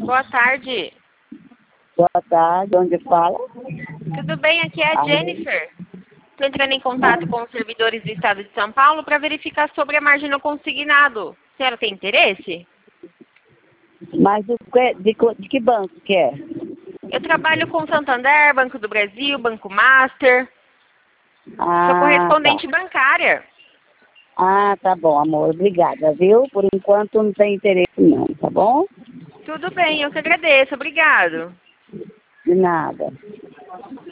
Boa tarde. Boa tarde, onde fala? Tudo bem? Aqui é a Jennifer. Estou entrando em contato com os servidores do Estado de São Paulo para verificar sobre a margem no consignado. A senhora tem interesse? Mas de que banco que é? Eu trabalho com Santander, Banco do Brasil, Banco Master. Sou Ah, correspondente bancária. Ah, tá bom, amor. Obrigada, viu? Por enquanto não tem interesse não, tá bom? Tudo bem, eu que agradeço. Obrigado. De nada.